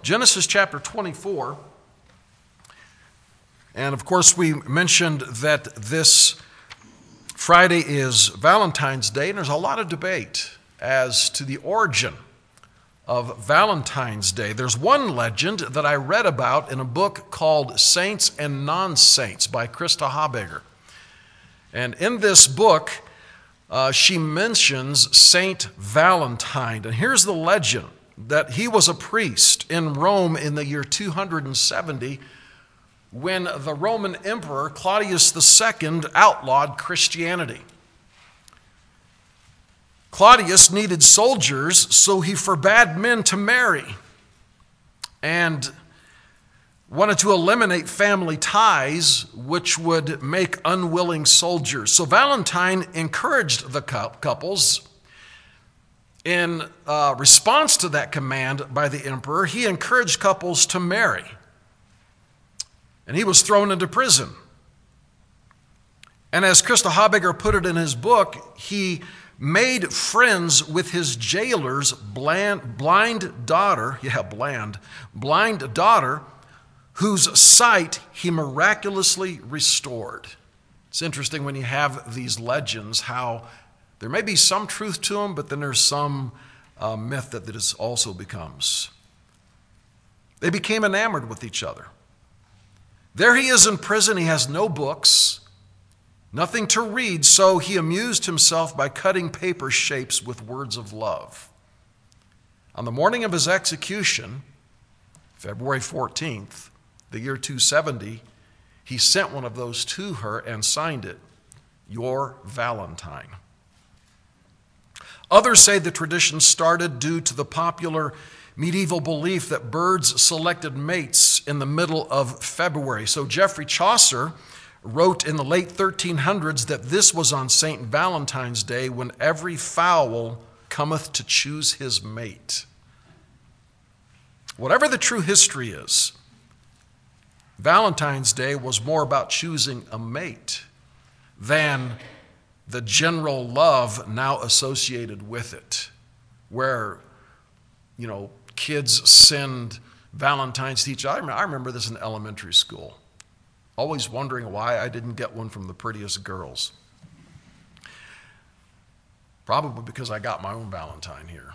Genesis chapter 24. And of course, we mentioned that this Friday is Valentine's Day, and there's a lot of debate as to the origin of Valentine's Day. There's one legend that I read about in a book called Saints and Non-Saints by Krista Habeger. And in this book, she mentions Saint Valentine. And here's the legend, that he was a priest in Rome in the year 270 when the Roman Emperor Claudius II outlawed Christianity. Claudius needed soldiers, so he forbade men to marry and wanted to eliminate family ties, which would make unwilling soldiers. So Valentine encouraged the couples. In response to that command by the emperor, he encouraged couples to marry. And he was thrown into prison. And as Krista Habeger put it in his book, he made friends with his jailer's blind daughter, whose sight he miraculously restored. It's interesting when you have these legends how there may be some truth to them, but then there's some myth that it also becomes. They became enamored with each other. There he is in prison. He has no books, nothing to read, so he amused himself by cutting paper shapes with words of love. On the morning of his execution, February 14th, the year 270, he sent one of those to her and signed it, "Your Valentine." Others say the tradition started due to the popular medieval belief that birds selected mates in the middle of February. So Geoffrey Chaucer wrote in the late 1300s that this was on St. Valentine's Day when every fowl cometh to choose his mate. Whatever the true history is, Valentine's Day was more about choosing a mate than the general love now associated with it, where, kids send Valentines to each other. I remember this in elementary school, always wondering why I didn't get one from the prettiest girls. Probably because I got my own Valentine here.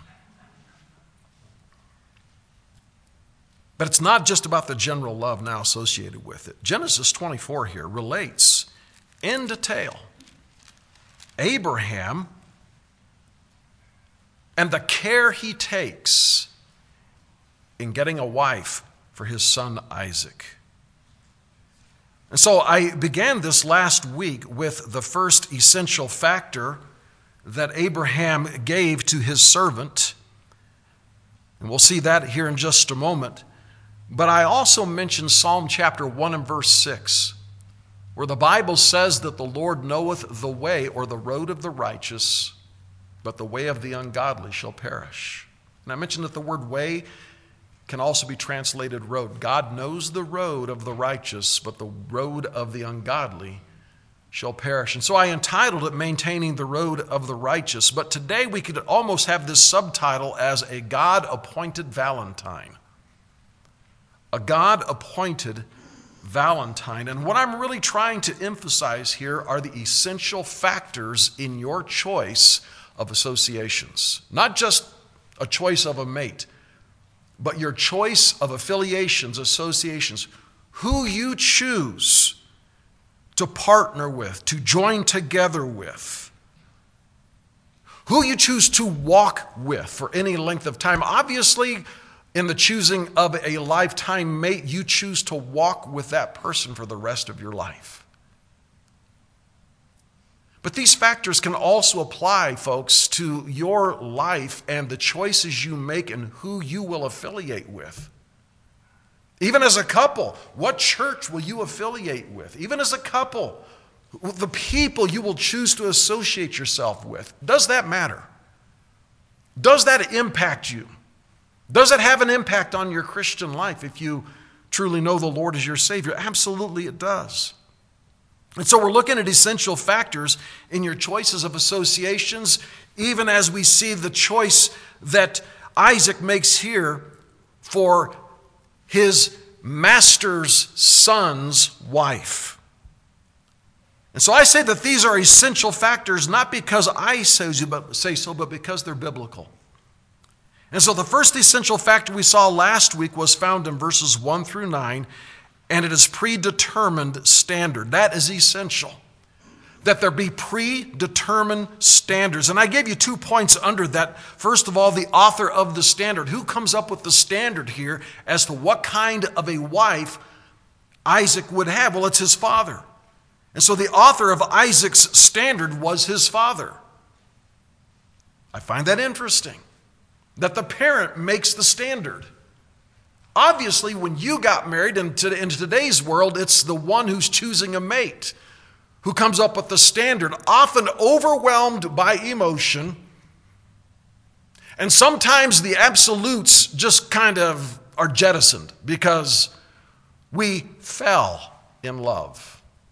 But it's not just about the general love now associated with it. Genesis 24 here relates in detail Abraham and the care he takes in getting a wife for his son Isaac. And so I began this last week with the first essential factor that Abraham gave to his servant. And we'll see that here in just a moment. But I also mentioned Psalm chapter 1 and verse 6, where the Bible says that the Lord knoweth the way or the road of the righteous, but the way of the ungodly shall perish. And I mentioned that the word way can also be translated road. God knows the road of the righteous, but the road of the ungodly shall perish. And so I entitled it Maintaining the Road of the Righteous. But today we could almost have this subtitle as a God-appointed Valentine. A God-appointed Valentine. And what I'm really trying to emphasize here are the essential factors in your choice of associations. Not just a choice of a mate, but your choice of affiliations, associations, who you choose to partner with, to join together with, who you choose to walk with for any length of time. Obviously, in the choosing of a lifetime mate, you choose to walk with that person for the rest of your life. But these factors can also apply, folks, to your life and the choices you make and who you will affiliate with. Even as a couple, what church will you affiliate with? Even as a couple, the people you will choose to associate yourself with. Does that matter? Does that impact you? Does it have an impact on your Christian life if you truly know the Lord as your Savior? Absolutely it does. And so we're looking at essential factors in your choices of associations, even as we see the choice that Isaac makes here for his master's son's wife. And so I say that these are essential factors, not because I say so, but because they're biblical. And so the first essential factor we saw last week was found in verses 1 through 9, and it is predetermined standard. That is essential, that there be predetermined standards. And I gave you 2 points under that. First of all, the author of the standard. Who comes up with the standard here as to what kind of a wife Isaac would have? Well, it's his father. And so the author of Isaac's standard was his father. I find that interesting, that the parent makes the standard. Obviously, when you got married, in today's world, it's the one who's choosing a mate who comes up with the standard, often overwhelmed by emotion. And sometimes the absolutes just kind of are jettisoned because we fell in love.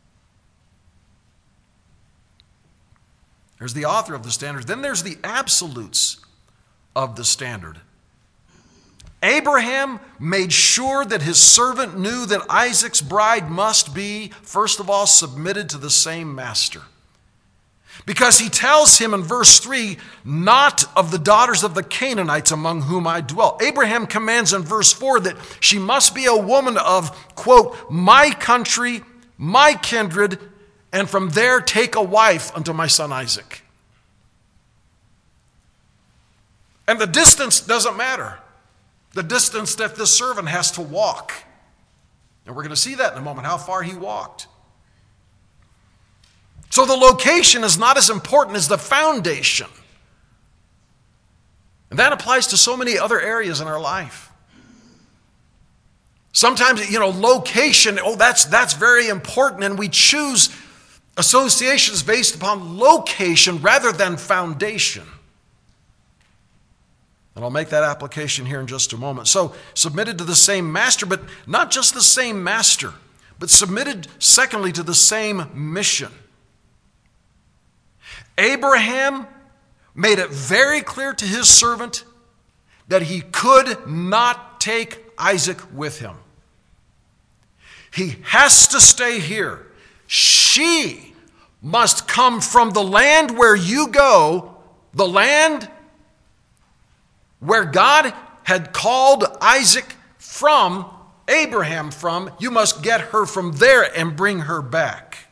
There's the author of the standard. Then there's the absolutes of the standard. Abraham made sure that his servant knew that Isaac's bride must be, first of all, submitted to the same master. Because he tells him in verse 3, not of the daughters of the Canaanites among whom I dwell. Abraham commands in verse 4 that she must be a woman of, quote, my country, my kindred, and from there take a wife unto my son Isaac. And the distance doesn't matter. The distance that this servant has to walk. And we're going to see that in a moment, how far he walked. So the location is not as important as the foundation. And that applies to so many other areas in our life. Sometimes, location, that's very important, and we choose associations based upon location rather than foundation. And I'll make that application here in just a moment. So, submitted to the same master, but not just the same master, but submitted, secondly, to the same mission. Abraham made it very clear to his servant that he could not take Isaac with him. He has to stay here. She must come from the land where you go, the land where God had called Isaac from, Abraham from. You must get her from there and bring her back.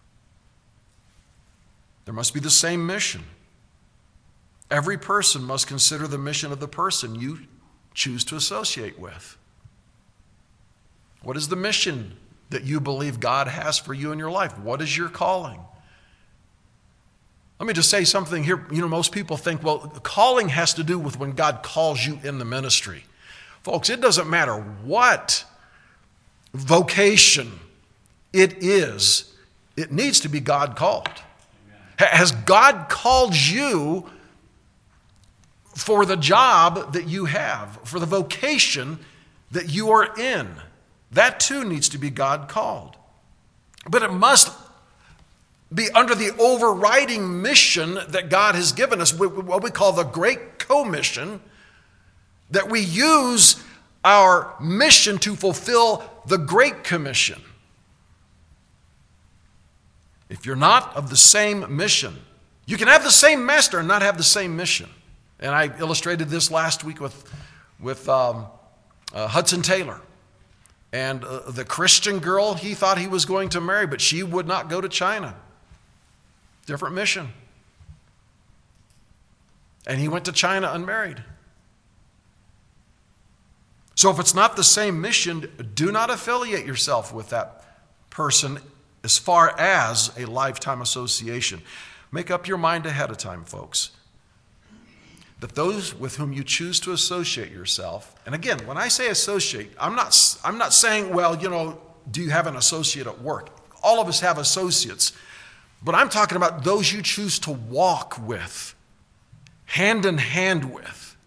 There must be the same mission. Every person must consider the mission of the person you choose to associate with. What is the mission that you believe God has for you in your life? What is your calling? Let me just say something here. Most people think, well, calling has to do with when God calls you in the ministry. Folks, it doesn't matter what vocation it is, it needs to be God called. Has God called you for the job that you have, for the vocation that you are in? That too needs to be God called. But it must be under the overriding mission that God has given us, what we call the Great Commission, that we use our mission to fulfill the Great Commission. If you're not of the same mission, you can have the same master and not have the same mission. And I illustrated this last week with Hudson Taylor. And the Christian girl he thought he was going to marry, but she would not go to China. Different mission. And he went to China unmarried. So if it's not the same mission, do not affiliate yourself with that person as far as a lifetime association. Make up your mind ahead of time, folks, that those with whom you choose to associate yourself, and again, when I say associate, I'm not saying, well, do you have an associate at work? All of us have associates. But I'm talking about those you choose to walk with, hand in hand with.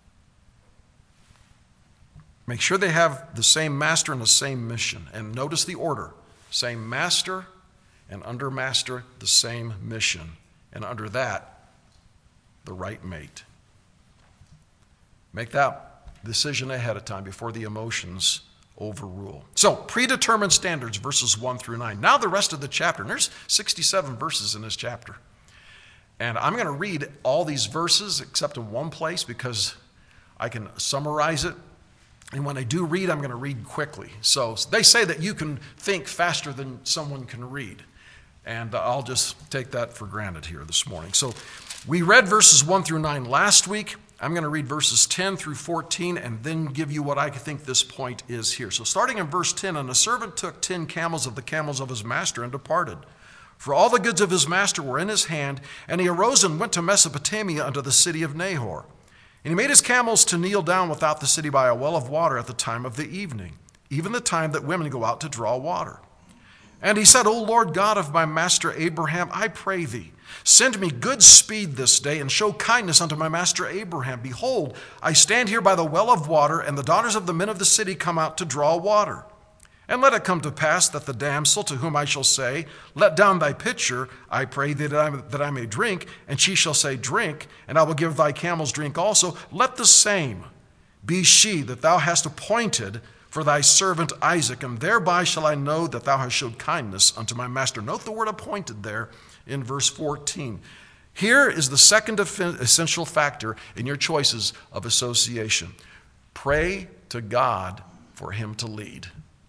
Make sure they have the same master and the same mission. And notice the order. Same master, and under master, the same mission. And under that, the right mate. Make that decision ahead of time before the emotions overrule. So, predetermined standards, verses 1 through 9. Now the rest of the chapter. And there's 67 verses in this chapter. And I'm going to read all these verses except in one place because I can summarize it. And when I do read, I'm going to read quickly. So they say that you can think faster than someone can read. And I'll just take that for granted here this morning. So we read verses 1 through 9 last week. I'm going to read verses 10 through 14 and then give you what I think this point is here. So starting in verse 10, and a servant took 10 camels of the camels of his master and departed. For all the goods of his master were in his hand, and he arose and went to Mesopotamia unto the city of Nahor. And he made his camels to kneel down without the city by a well of water at the time of the evening, even the time that women go out to draw water. And he said, O Lord God of my master Abraham, I pray thee, send me good speed this day, and show kindness unto my master Abraham. Behold, I stand here by the well of water, and the daughters of the men of the city come out to draw water. And let it come to pass that the damsel to whom I shall say, Let down thy pitcher, I pray thee that I may drink, and she shall say, Drink, and I will give thy camels drink also. Let the same be she that thou hast appointed for thy servant Isaac, and thereby shall I know that thou hast showed kindness unto my master. Note the word appointed there in verse 14. Here is the second essential factor in your choices of association. Pray to God for him to lead.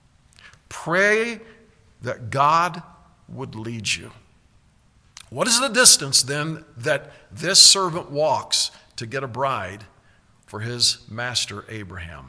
Pray that God would lead you. What is the distance then that this servant walks to get a bride for his master Abraham?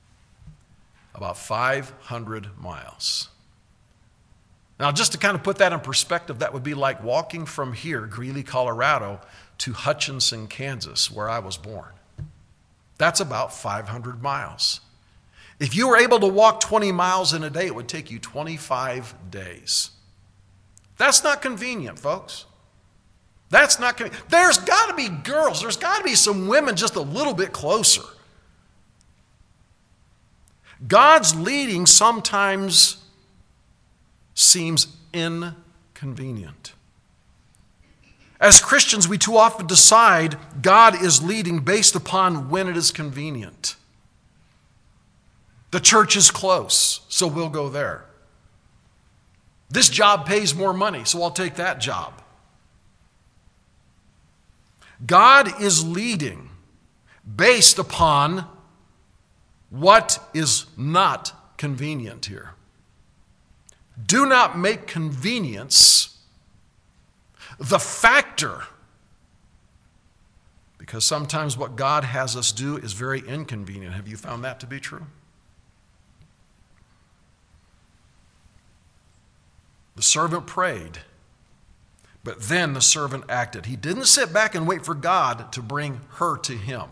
About 500 miles. Now, just to kind of put that in perspective, that would be like walking from here, Greeley, Colorado, to Hutchinson, Kansas, where I was born. That's about 500 miles. If you were able to walk 20 miles in a day, it would take you 25 days. That's not convenient, folks. That's not convenient. There's got to be girls, there's got to be some women just a little bit closer. God's leading sometimes seems inconvenient. As Christians, we too often decide God is leading based upon when it is convenient. The church is close, so we'll go there. This job pays more money, so I'll take that job. God is leading based upon what is not convenient here. Do not make convenience the factor, because sometimes what God has us do is very inconvenient. Have you found that to be true? The servant prayed, but then the servant acted. He didn't sit back and wait for God to bring her to him.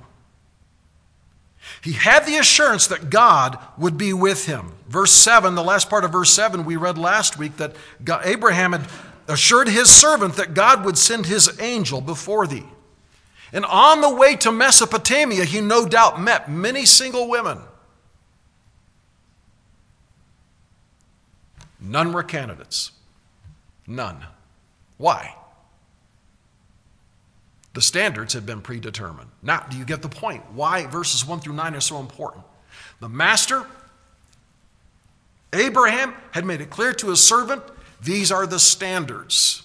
He had the assurance that God would be with him. Verse 7, the last part of verse 7, we read last week that Abraham had assured his servant that God would send his angel before thee. And on the way to Mesopotamia, he no doubt met many single women. None were candidates. None. Why? The standards had been predetermined. Now, do you get the point? Why verses 1 through 9 are so important? The master, Abraham, had made it clear to his servant, these are the standards.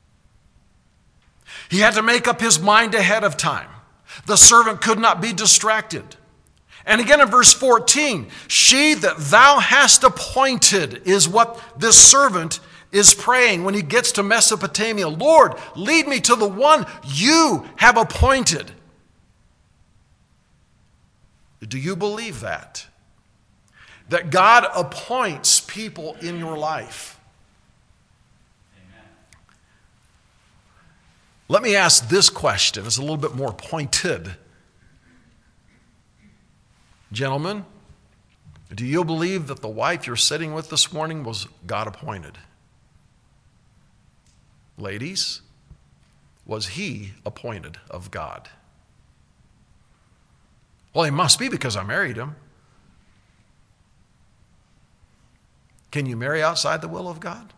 He had to make up his mind ahead of time. The servant could not be distracted. And again in verse 14, she that thou hast appointed is what this servant is praying when he gets to Mesopotamia. Lord, lead me to the one you have appointed. Do you believe that? That God appoints people in your life? Amen. Let me ask this question. It's a little bit more pointed. Gentlemen, do you believe that the wife you're sitting with this morning was God appointed? Ladies, was he appointed of God? Well, he must be because I married him. Can you marry outside the will of God?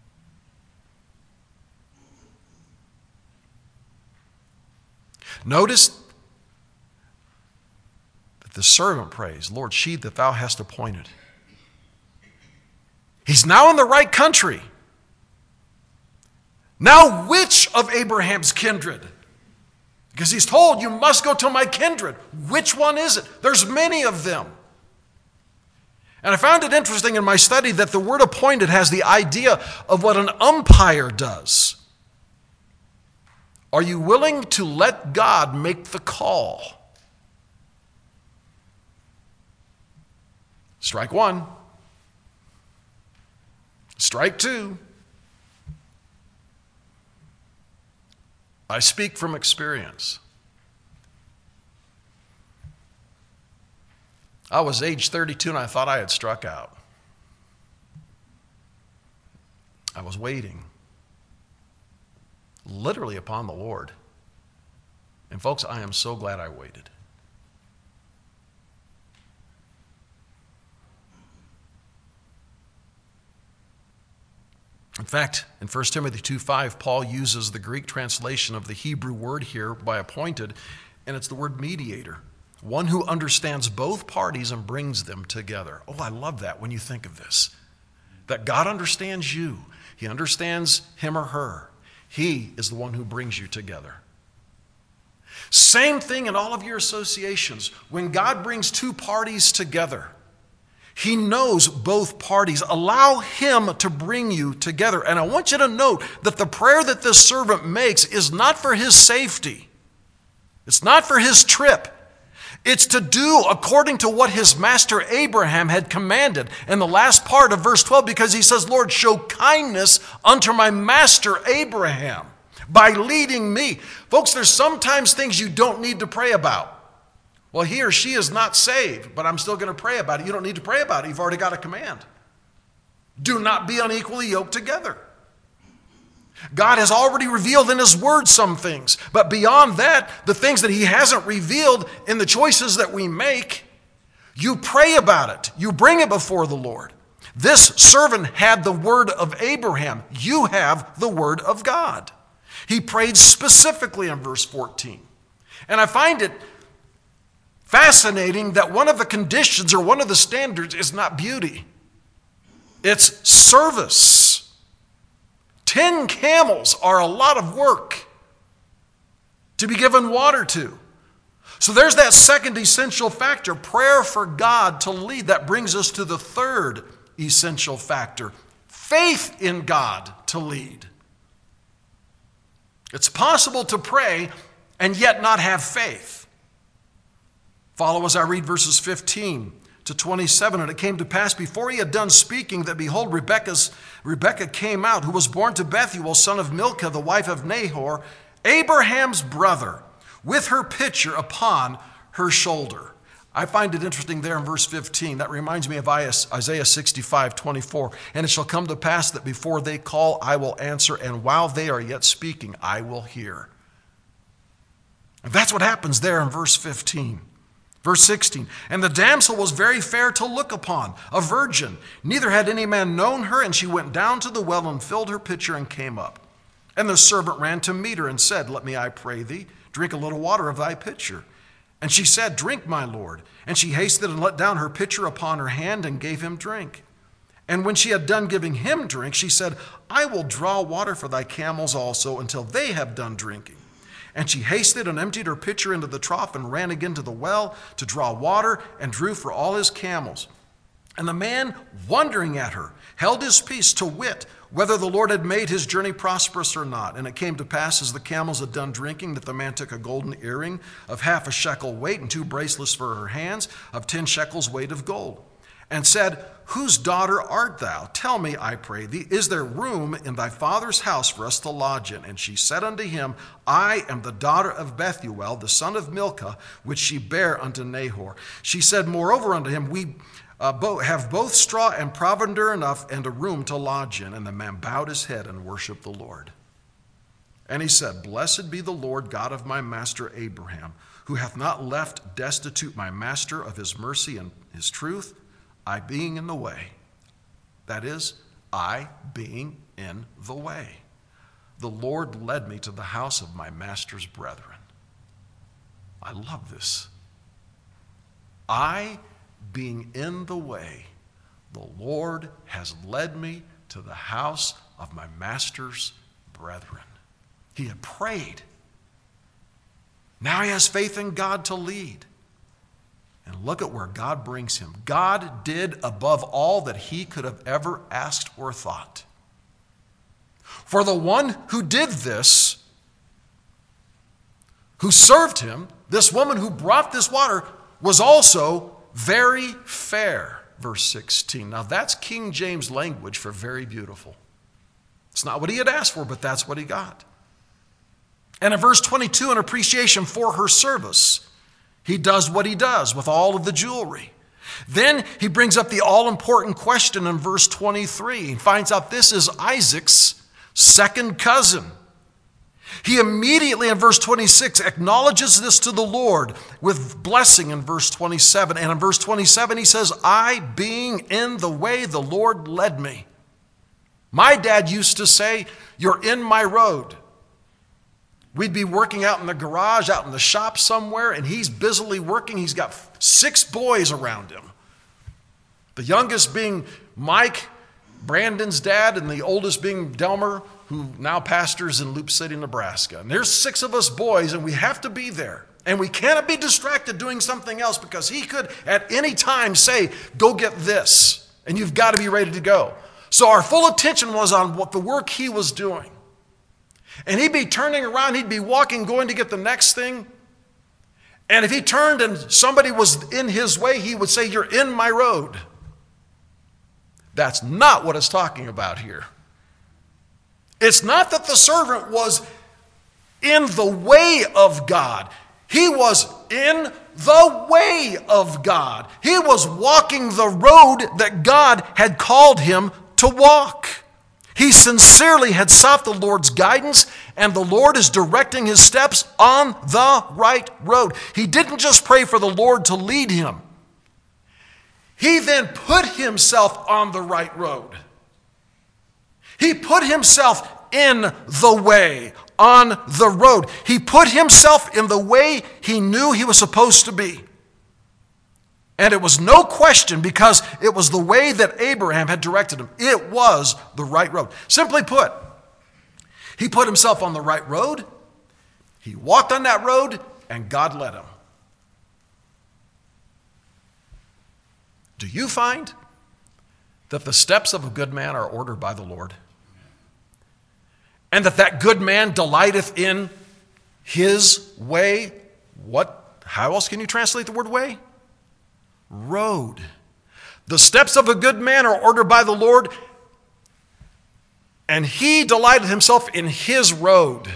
Notice that the servant prays, Lord, she that thou hast appointed. He's now in the right country. Now which of Abraham's kindred? Because he's told, you must go to my kindred. Which one is it? There's many of them. And I found it interesting in my study that the word appointed has the idea of what an umpire does. Are you willing to let God make the call? Strike one. Strike two. I speak from experience. I was age 32 and I thought I had struck out. I was waiting, literally upon the Lord. And folks, I am so glad I waited. In fact, in 1 Timothy 2:5, Paul uses the Greek translation of the Hebrew word here by appointed, and it's the word mediator, one who understands both parties and brings them together. Oh, I love that when you think of this, that God understands you. He understands him or her. He is the one who brings you together. Same thing in all of your associations. When God brings two parties together, he knows both parties. Allow him to bring you together. And I want you to note that the prayer that this servant makes is not for his safety. It's not for his trip. It's to do according to what his master Abraham had commanded in the last part of verse 12, because he says, Lord, show kindness unto my master Abraham by leading me. Folks, there's sometimes things you don't need to pray about. Well, he or she is not saved, but I'm still going to pray about it. You don't need to pray about it. You've already got a command. Do not be unequally yoked together. God has already revealed in his word some things, but beyond that, the things that he hasn't revealed in the choices that we make, you pray about it. You bring it before the Lord. This servant had the word of Abraham. You have the word of God. He prayed specifically in verse 14. And I find it fascinating that one of the conditions or one of the standards is not beauty. It's service. 10 camels are a lot of work to be given water to. So there's that second essential factor, prayer for God to lead. That brings us to the third essential factor, faith in God to lead. It's possible to pray and yet not have faith. Follow as I read verses 15 to 27. And it came to pass before he had done speaking that, behold, Rebekah came out, who was born to Bethuel, son of Milcah, the wife of Nahor, Abraham's brother, with her pitcher upon her shoulder. I find it interesting there in verse 15. That reminds me of Isaiah 65:24. And it shall come to pass that before they call, I will answer, and while they are yet speaking, I will hear. And that's what happens there in verse 15. Verse 16, and the damsel was very fair to look upon, a virgin. Neither had any man known her, and she went down to the well and filled her pitcher and came up. And the servant ran to meet her and said, let me, I pray thee, drink a little water of thy pitcher. And she said, drink, my lord. And she hasted and let down her pitcher upon her hand and gave him drink. And when she had done giving him drink, she said, I will draw water for thy camels also until they have done drinking. And she hasted and emptied her pitcher into the trough and ran again to the well to draw water and drew for all his camels. And the man, wondering at her, held his peace to wit whether the Lord had made his journey prosperous or not. And it came to pass, as the camels had done drinking, that the man took a golden earring of 1/2 shekel weight and 2 bracelets for her hands of 10 shekels weight of gold. And said, whose daughter art thou? Tell me, I pray thee, is there room in thy father's house for us to lodge in? And she said unto him, I am the daughter of Bethuel, the son of Milcah, which she bare unto Nahor. She said moreover unto him, we have both straw and provender enough and a room to lodge in. And the man bowed his head and worshiped the Lord. And he said, blessed be the Lord God of my master Abraham, who hath not left destitute my master of his mercy and his truth, I being in the way. That is, I being in the way. The Lord led me to the house of my master's brethren. I love this. I being in the way, the Lord has led me to the house of my master's brethren. He had prayed. Now he has faith in God to lead. And look at where God brings him. God did above all that he could have ever asked or thought. For the one who did this, who served him, this woman who brought this water, was also very fair. Verse 16. Now that's King James language for very beautiful. It's not what he had asked for, but that's what he got. And in verse 22, in appreciation for her service, he does what he does with all of the jewelry. Then he brings up the all-important question in verse 23. He finds out this is Isaac's second cousin. He immediately in verse 26 acknowledges this to the Lord with blessing in verse 27. And in verse 27 he says, I being in the way the Lord led me. My dad used to say, you're in my road. We'd be working out in the garage, out in the shop somewhere, and he's busily working. He's got 6 boys around him. The youngest being Mike, Brandon's dad, and the oldest being Delmer, who now pastors in Loop City, Nebraska. And there's 6 of us boys, and we have to be there. And we cannot be distracted doing something else because he could at any time say, go get this, and you've got to be ready to go. So our full attention was on what the work he was doing. And he'd be turning around, he'd be walking, going to get the next thing. And if he turned and somebody was in his way, he would say, you're in my road. That's not what it's talking about here. It's not that the servant was in the way of God. He was in the way of God. He was walking the road that God had called him to walk. He sincerely had sought the Lord's guidance, and the Lord is directing his steps on the right road. He didn't just pray for the Lord to lead him. He then put himself on the right road. He put himself in the way, on the road. He put himself in the way he knew he was supposed to be. And it was no question because it was the way that Abraham had directed him. It was the right road. Simply put, he put himself on the right road, he walked on that road, and God led him. Do you find that the steps of a good man are ordered by the Lord? And that good man delighteth in his way? How else can you translate the word way? Road. The steps of a good man are ordered by the Lord, and he delighted himself in his road.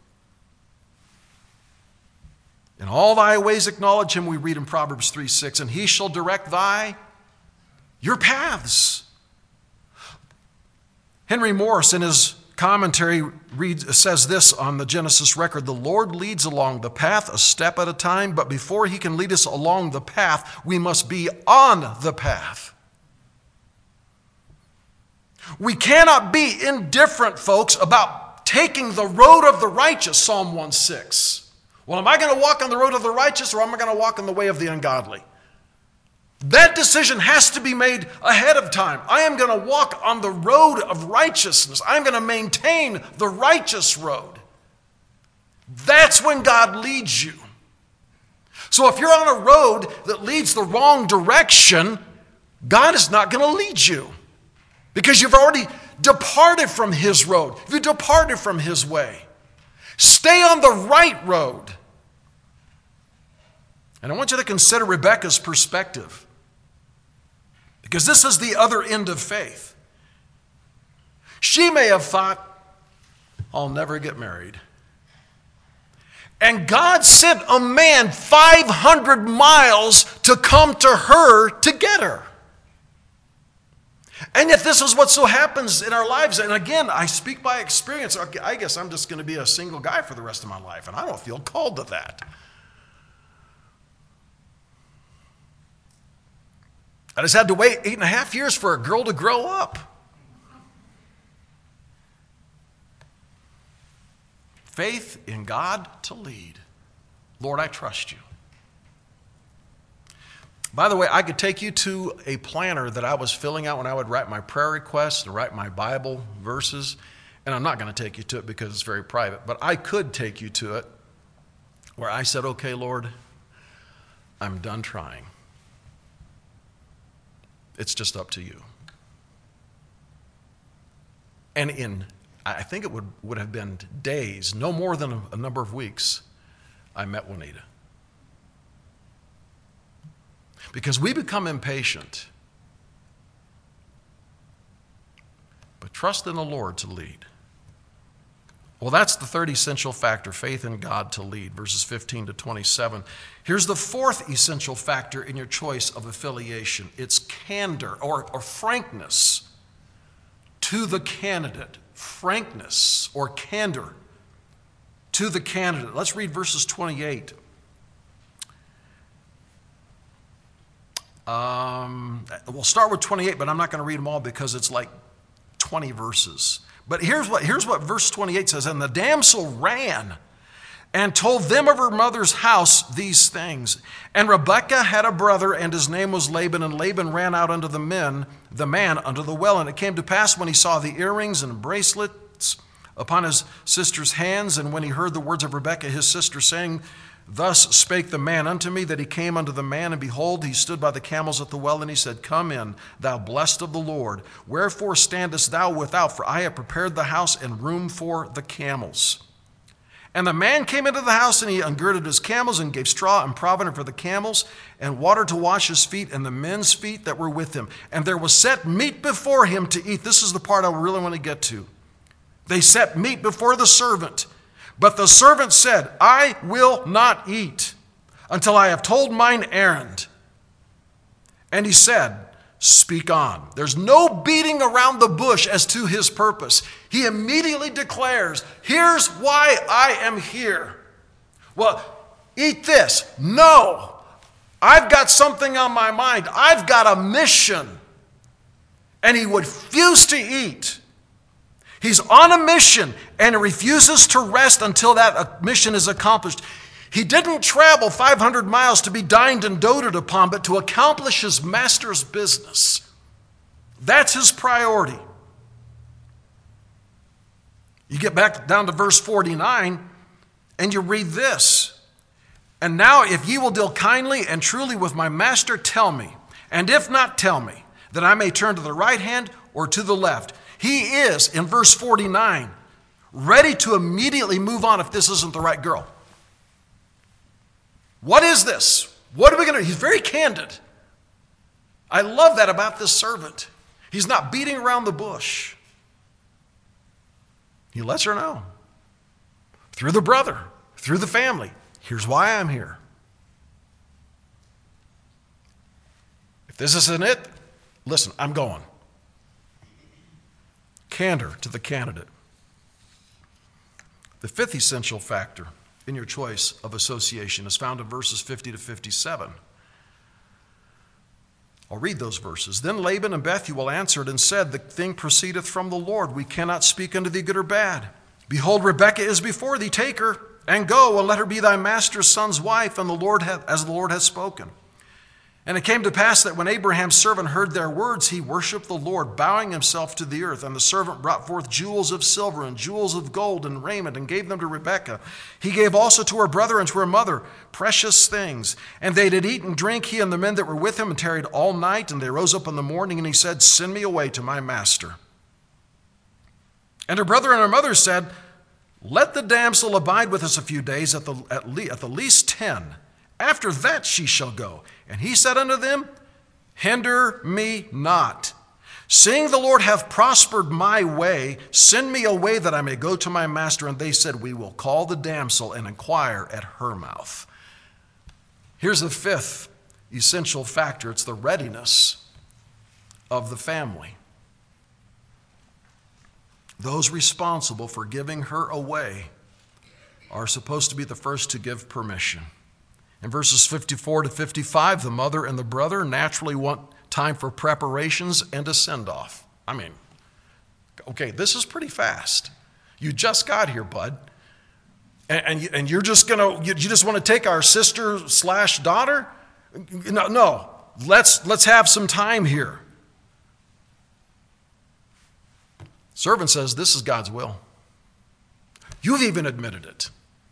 In all thy ways acknowledge him, we read in Proverbs 3:6, and he shall direct your paths. Henry Morris, in his commentary, says this on the Genesis record: the Lord leads along the path a step at a time, but before he can lead us along the path, we must be on the path. We cannot be indifferent, folks, about taking the road of the righteous, Psalm 1:6. Well, am I going to walk on the road of the righteous, or am I going to walk on the way of the ungodly? That decision has to be made ahead of time. I am going to walk on the road of righteousness. I'm going to maintain the righteous road. That's when God leads you. So if you're on a road that leads the wrong direction, God is not going to lead you because you've already departed from his road. You departed from his way. Stay on the right road. And I want you to consider Rebekah's perspective, because this is the other end of faith. She may have thought, I'll never get married. And God sent a man 500 miles to come to her to get her. And yet this is what so happens in our lives. And again, I speak by experience. I guess I'm just going to be a single guy for the rest of my life, and I don't feel called to that. I just had to wait 8.5 years for a girl to grow up. Faith in God to lead. Lord, I trust you. By the way, I could take you to a planner that I was filling out when I would write my prayer requests and write my Bible verses. And I'm not going to take you to it because it's very private, but I could take you to it where I said, okay, Lord, I'm done trying. It's just up to you. And I think it would have been days, no more than a number of weeks, I met Juanita. Because we become impatient. But trust in the Lord to lead. Well, that's the third essential factor, faith in God to lead, verses 15 to 27. Here's the fourth essential factor in your choice of affiliation. It's candor or frankness to the candidate. Frankness or candor to the candidate. Let's read verses 28. We'll start with 28, but I'm not going to read them all because it's like 20 verses. But here's what verse 28 says. And the damsel ran and told them of her mother's house these things. And Rebekah had a brother, and his name was Laban. And Laban ran out unto the man unto the well. And it came to pass when he saw the earrings and bracelets upon his sister's hands, and when he heard the words of Rebekah his sister, saying, Thus spake the man unto me, that he came unto the man, and behold, he stood by the camels at the well, and he said, Come in, thou blessed of the Lord. Wherefore standest thou without? For I have prepared the house and room for the camels. And the man came into the house, and he ungirded his camels, and gave straw and provender for the camels, and water to wash his feet, and the men's feet that were with him. And there was set meat before him to eat. This is the part I really want to get to. They set meat before the servant. But the servant said, I will not eat until I have told mine errand. And he said, Speak on. There's no beating around the bush as to his purpose. He immediately declares, Here's why I am here. Well, eat this. No, I've got something on my mind. I've got a mission. And he would refuse to eat. He's on a mission and refuses to rest until that mission is accomplished. He didn't travel 500 miles to be dined and doted upon, but to accomplish his master's business. That's his priority. You get back down to verse 49 and you read this. And now if ye will deal kindly and truly with my master, tell me. And if not, tell me, that I may turn to the right hand or to the left. He is, in verse 49, ready to immediately move on if this isn't the right girl. What is this? What are we going to do? He's very candid. I love that about this servant. He's not beating around the bush. He lets her know. Through the brother, through the family. Here's why I'm here. If this isn't it, listen, I'm going. Candor to the candidate. The fifth essential factor in your choice of association is found in verses 50 to 57. I'll read those verses. Then Laban and Bethuel answered and said, The thing proceedeth from the Lord. We cannot speak unto thee good or bad. Behold, Rebekah is before thee. Take her and go, and let her be thy master's son's wife, and as the Lord hath spoken. And it came to pass that when Abraham's servant heard their words, he worshipped the Lord, bowing himself to the earth. And the servant brought forth jewels of silver and jewels of gold and raiment, and gave them to Rebekah. He gave also to her brother and to her mother precious things. And they did eat and drink, he and the men that were with him, and tarried all night. And they rose up in the morning, and he said, Send me away to my master. And her brother and her mother said, Let the damsel abide with us a few days, at the least 10. After that she shall go. And he said unto them, Hinder me not. Seeing the Lord hath prospered my way, send me away that I may go to my master. And they said, We will call the damsel and inquire at her mouth. Here's the fifth essential factor. It's the readiness of the family. Those responsible for giving her away are supposed to be the first to give permission. In verses 54 to 55, the mother and the brother naturally want time for preparations and a send-off. I mean, okay, this is pretty fast. You just got here, bud. And you're just you just want to take our sister/daughter? No. let's have some time here. Servant says, this is God's will. You've even admitted it.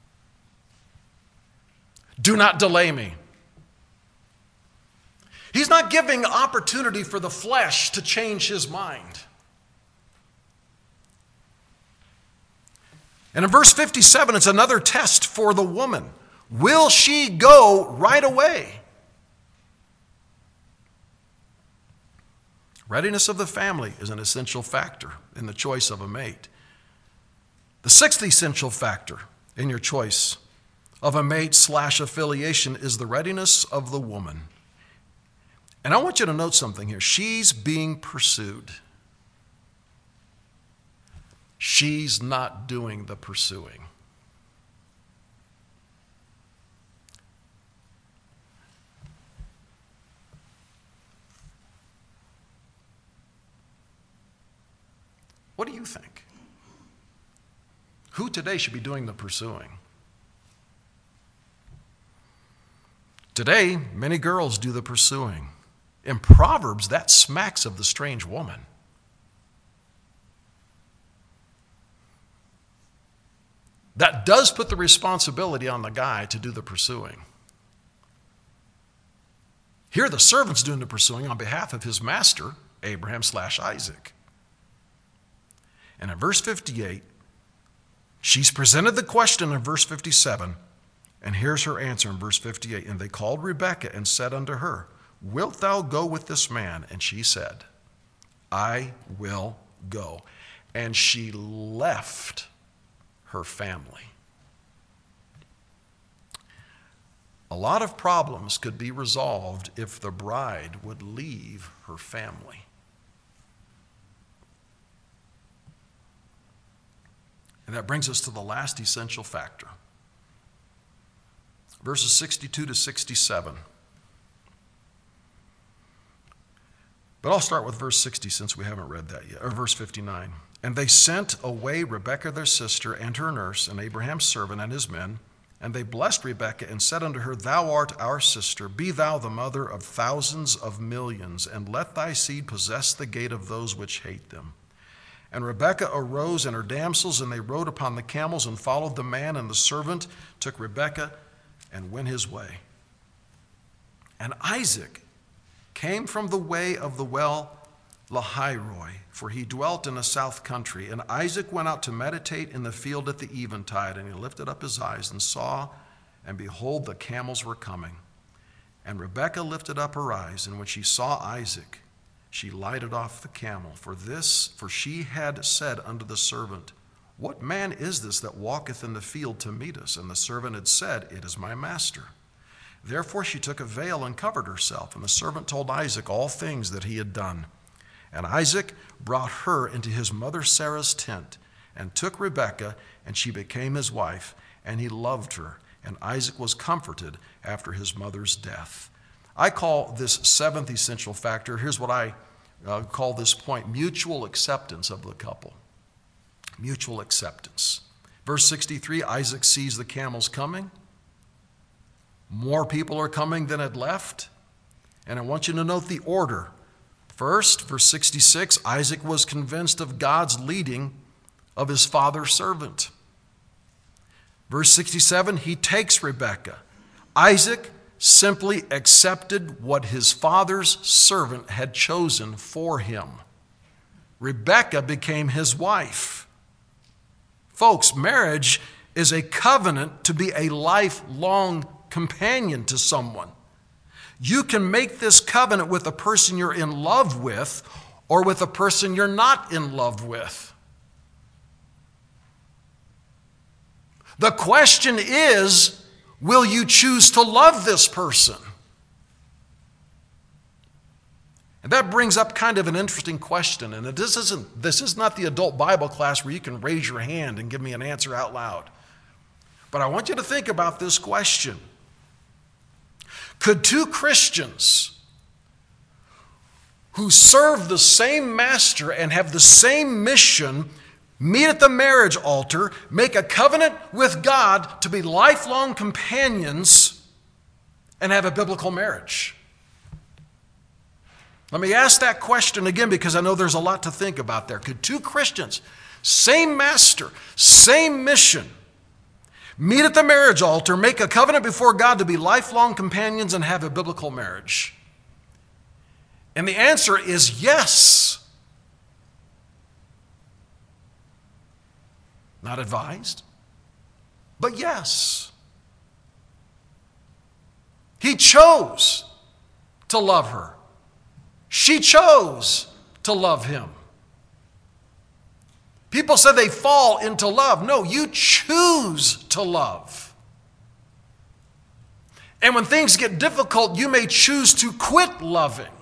Do not delay me. He's not giving opportunity for the flesh to change his mind. And in verse 57, it's another test for the woman. Will she go right away? Readiness of the family is an essential factor in the choice of a mate. The sixth essential factor in your choice of a mate/affiliation is the readiness of the woman. And I want you to note something here. She's being pursued. She's not doing the pursuing. What do you think? Who today should be doing the pursuing? Today, many girls do the pursuing. In Proverbs, that smacks of the strange woman. That does put the responsibility on the guy to do the pursuing. Here, the servant's doing the pursuing on behalf of his master, Abraham/Isaac. And in verse 58, she's presented the question in verse 57, and here's her answer in verse 58. And they called Rebekah and said unto her, wilt thou go with this man? And she said, I will go. And she left her family. A lot of problems could be resolved if the bride would leave her family. And that brings us to the last essential factor. Verses 62 to 67. But I'll start with verse 60 since we haven't read that yet, or verse 59. And they sent away Rebekah their sister and her nurse and Abraham's servant and his men, and they blessed Rebekah and said unto her, thou art our sister, be thou the mother of thousands of millions, and let thy seed possess the gate of those which hate them. And Rebekah arose and her damsels, and they rode upon the camels and followed the man, and the servant took Rebekah and went his way. And Isaac came from the way of the well Lahairoi, for he dwelt in the south country. And Isaac went out to meditate in the field at the eventide, and he lifted up his eyes and saw, and behold, the camels were coming. And Rebekah lifted up her eyes, and when she saw Isaac, she lighted off the camel. For she had said unto the servant, what man is this that walketh in the field to meet us? And the servant had said, it is my master. Therefore she took a veil and covered herself. And the servant told Isaac all things that he had done. And Isaac brought her into his mother Sarah's tent, and took Rebekah, and she became his wife, and he loved her. And Isaac was comforted after his mother's death. I call this seventh essential factor, here's what I call this point, mutual acceptance of the couple. Mutual acceptance. Verse 63, Isaac sees the camels coming. More people are coming than had left. And I want you to note the order. First, verse 66, Isaac was convinced of God's leading of his father's servant. Verse 67, he takes Rebekah. Isaac simply accepted what his father's servant had chosen for him. Rebekah became his wife. Folks, marriage is a covenant to be a lifelong companion to someone. You can make this covenant with a person you're in love with or with a person you're not in love with. The question is, will you choose to love this person? And that brings up kind of an interesting question. And this is not the adult Bible class where you can raise your hand and give me an answer out loud. But I want you to think about this question. Could two Christians who serve the same master and have the same mission meet at the marriage altar, make a covenant with God to be lifelong companions, and have a biblical marriage? Let me ask that question again because I know there's a lot to think about there. Could two Christians, same master, same mission, meet at the marriage altar, make a covenant before God to be lifelong companions and have a biblical marriage? And the answer is yes. Not advised, but yes. He chose to love her. She chose to love him. People say they fall into love. No, you choose to love. And when things get difficult, you may choose to quit loving.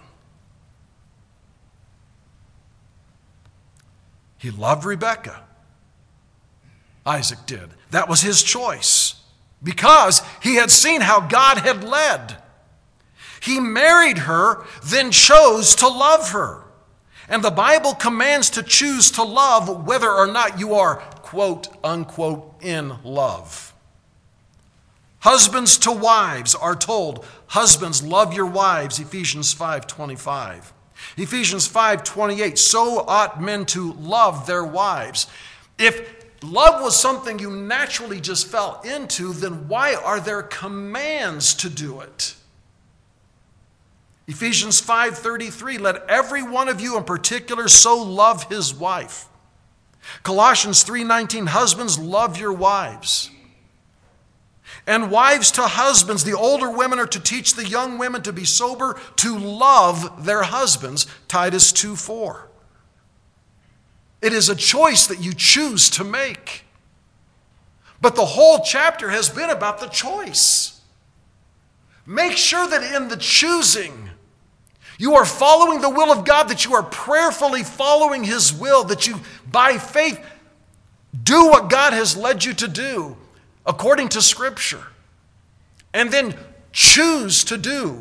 He loved Rebekah. Isaac did. That was his choice because he had seen how God had led. He married her, then chose to love her. And the Bible commands to choose to love whether or not you are, quote, unquote, in love. Husbands to wives are told, husbands, love your wives, Ephesians 5:25. Ephesians 5:28, so ought men to love their wives. If love was something you naturally just fell into, then why are there commands to do it? Ephesians 5:33, let every one of you in particular so love his wife. Colossians 3:19, husbands, love your wives. And wives to husbands, the older women are to teach the young women to be sober, to love their husbands, Titus 2:4. It is a choice that you choose to make. But the whole chapter has been about the choice. Make sure that in the choosing, you are following the will of God, that you are prayerfully following his will, that you, by faith, do what God has led you to do according to Scripture. And then choose to do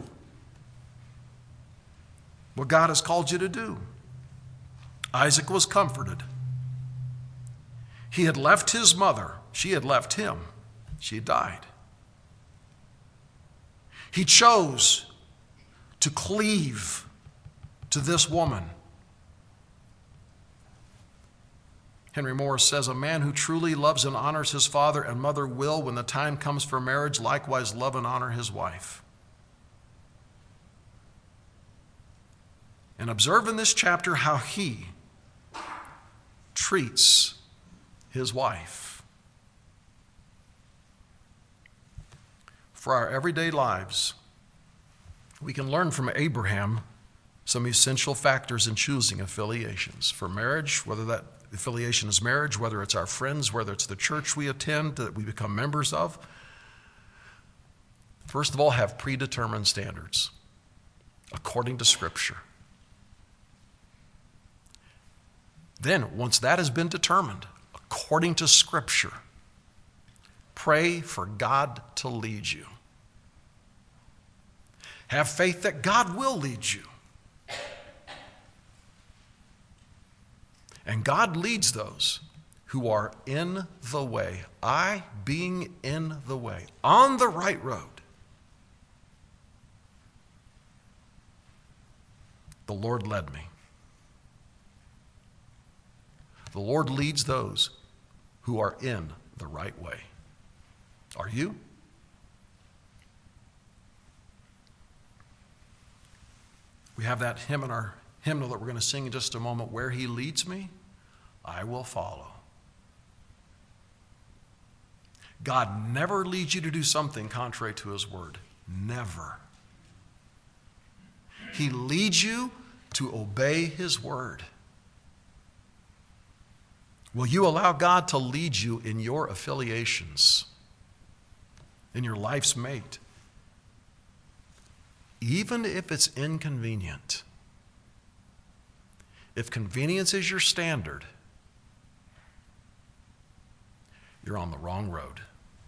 what God has called you to do. Isaac was comforted. He had left his mother. She had left him. She had died. He chose to cleave to this woman. Henry Morris says, a man who truly loves and honors his father and mother will, when the time comes for marriage, likewise love and honor his wife. And observe in this chapter how he treats his wife. For our everyday lives, we can learn from Abraham some essential factors in choosing affiliations. For marriage, whether that affiliation is marriage, whether it's our friends, whether it's the church we attend that we become members of. First of all, have predetermined standards according to Scripture. Then, once that has been determined according to Scripture, pray for God to lead you. Have faith that God will lead you. And God leads those who are in the way. I being in the way, on the right road. The Lord led me. The Lord leads those who are in the right way. Are you? We have that hymn in our hymnal that we're going to sing in just a moment. Where he leads me, I will follow. God never leads you to do something contrary to his word. Never. He leads you to obey his word. Will you allow God to lead you in your affiliations, in your life's mate? Even if it's inconvenient. If convenience is your standard, you're on the wrong road.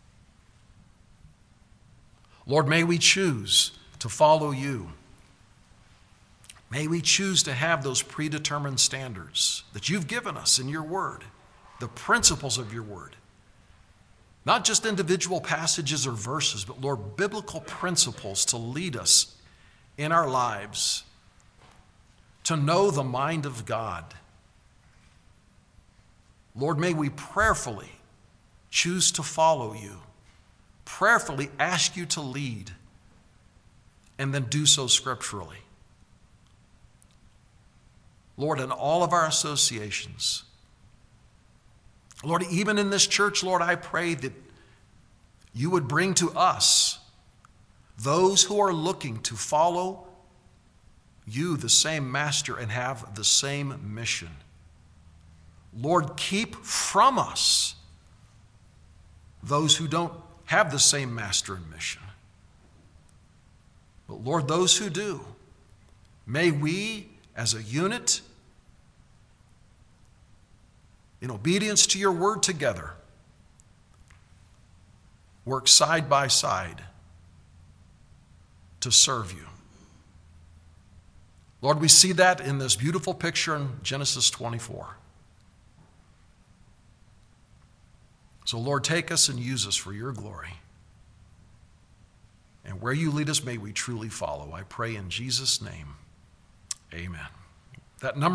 Lord, may we choose to follow you. May we choose to have those predetermined standards that you've given us in your word, the principles of your word. Not just individual passages or verses, but Lord, biblical principles to lead us in our lives to know the mind of God. Lord, may we prayerfully choose to follow you, prayerfully ask you to lead, and then do so scripturally. Lord, in all of our associations, Lord, even in this church, Lord, I pray that you would bring to us those who are looking to follow you, the same master, and have the same mission. Lord, keep from us those who don't have the same master and mission. But Lord, those who do, may we as a unit, in obedience to your word together, work side by side to serve you. Lord, we see that in this beautiful picture in Genesis 24. So Lord, take us and use us for your glory. And where you lead us, may we truly follow. I pray in Jesus' name, amen. That number